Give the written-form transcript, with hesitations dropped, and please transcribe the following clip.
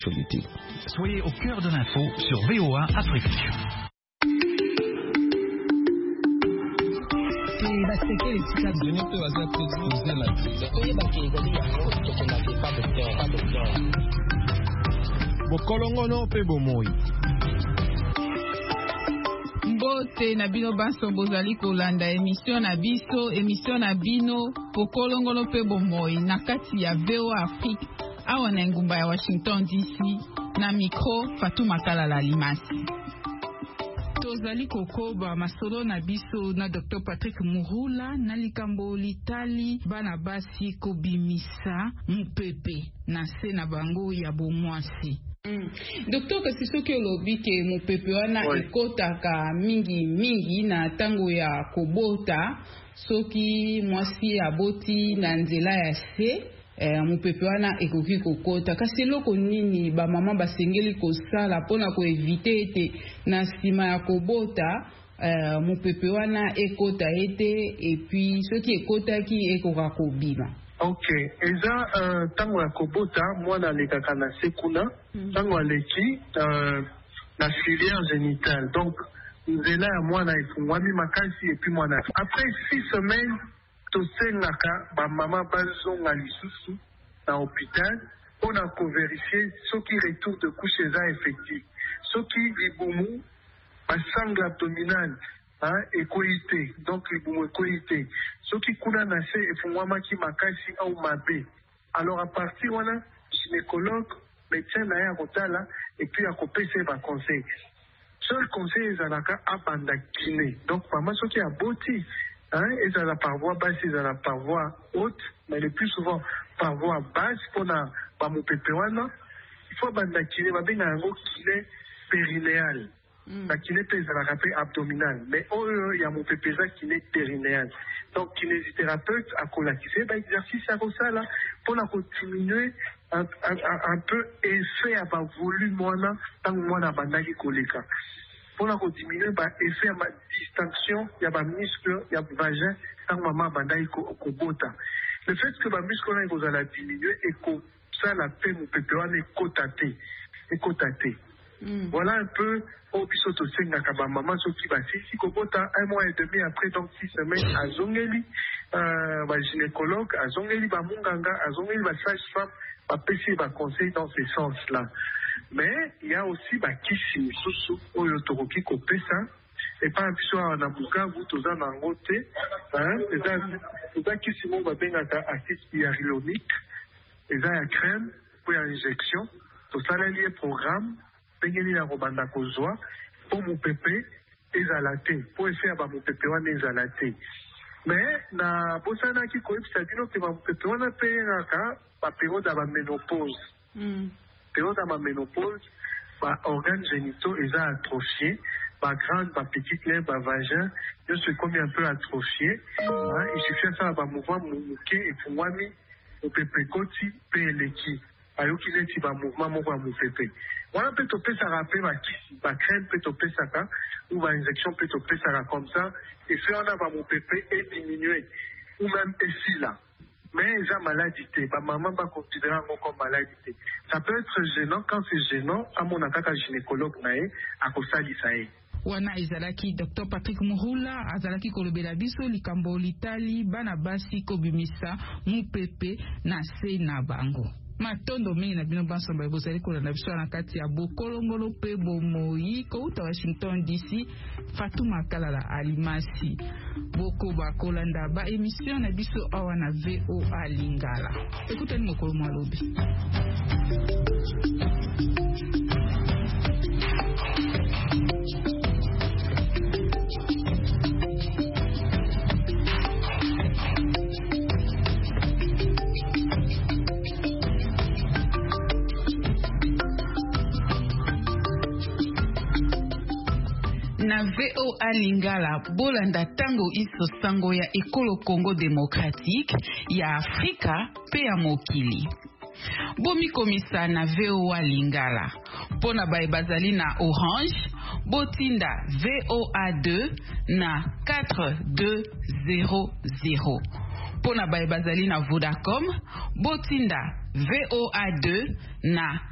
Soyez au cœur de l'info sur VOA Afrique. Bokolongono pe bomoi. Mbote na bino banso bozali kolanda émission na bino Bokolongono pe bomoi na kati ya VOA Afrique awa na ngumba ya Washington DC na micro Fatuma Kalala Limasi. Tozali kokoba masolo na biso na Dr. Patrick Mouroula na likambo litali bana basi kobimisa mupepe na se na bango ya bomwasi. Docteur, kasi soki olobi ke mupepe wana ekotaka mingi na tango ya kobota soki mwasi aboti na nzela ya se mupepe wana ekoki kokota kasi loko nini ba mama basengeli kosala pona ko eviter ete na sima ya kobota mupepe wana ekota ete et puis soki ekotaki ekoka kobima. Ok, eza tango ya kobota mwana lekaka na sekuna tango aleki la filière génitale donc nzela ya mwana efungwami makasi et puis mwana après 6 semaines tosengaka bamama bazonga lisusu na hôpital mpona kovérifier soki retour de couche eza effectif soki libumu basangle abdominale ekoyi te donc libumu ekoyi te soki kuna na se efungwamaki makasi au mabe alors à partir wana gynécologue médecin na ye akotala et puis akopesa ye baconseil seul conseil ezalaka abanda kiné donc mama soki aboti ezala par voie basse ezala par voie haute mais le plus souvent par voie basse mpona bamopepe wana il faut abanda kiné babenga yango kiné périnéale la kiné mpe ezalaka mpe abdominale mais oyo ya mopepe eza kiné périnéale donc kinésithérapeute akolakisa baexercice akosala mpona kodiminue un peu effet ya bavolume wana ntango mwana abandaki koleka mpona kodiminue baeffet ya badistinction ya bamuscle ya vagin ntango mama abandaki kobota le fait que bamuscle wana ekozala diminue ekosala mpe mopepe wana ekota te voilà un peu au biso tosengaka bamama soki basisi kobota 1 mois et demi après donc 6 semaines azongeli bagynécologue azongeli bamunganga azongeli basage-femme bapesi baconseil dans ce sens là mais il y a aussi bakisi misusu oyo tokoki kopesa epa biso awa na Bukavu toza na yango te eza kisi moko babengaka acide hyaluronique eza ya crème po ya injection tosaleli ye programme ndenge nini akobanda kozwa mpo mopepe ezala te mpo efe ya bamopepe wana ezala te mais na bosanaki koyebisa bino ke bamopepe wana mpe eyengaka baperiode ya baménopause periode ya baménopause baorgane génitaux eza atrophie bagrande bapetite lèvre bavagin nyonso ekomi un peu atrophie il suffit asala bamouvement moke efungwami mopepe ekoti mpe eleki ayoki neti bamouvement moko ya mopepe wana mpe topesaka mpe bakisi bacrème mpe topesaka ou bainjection mpe topesaka comme ça efe wana bamopepe ediminue ou même esila mais eza maladie te bamama baconsidère yango comme maladie te ça peut être gênant quand c'est gênant amona kaka gynécologue na ye akosalisa ye wana ezalaki Dr. Patrick Mouroula azalaki kolobela biso likambo litali bana basi kobimisa mupepe na se na bango matondo mingi na bino banso ba bozali kolanda biso na kati ya Bokolongolo pe bomoi kouta Washington DC Fatuma Kalala Alimasi boko ba kolanda ba émission na biso awa na VOA Lingala écoutez mokolo malobi na VOA Lingala bolanda tango iso sango ya ekolo Congo démocratique ya Afrika pe ya mokili bomi komisa na VOA Lingala pona bae bazali na Orange botinda VOA2 na 4200 pona bae bazali na Vodacom botinda VOA2 na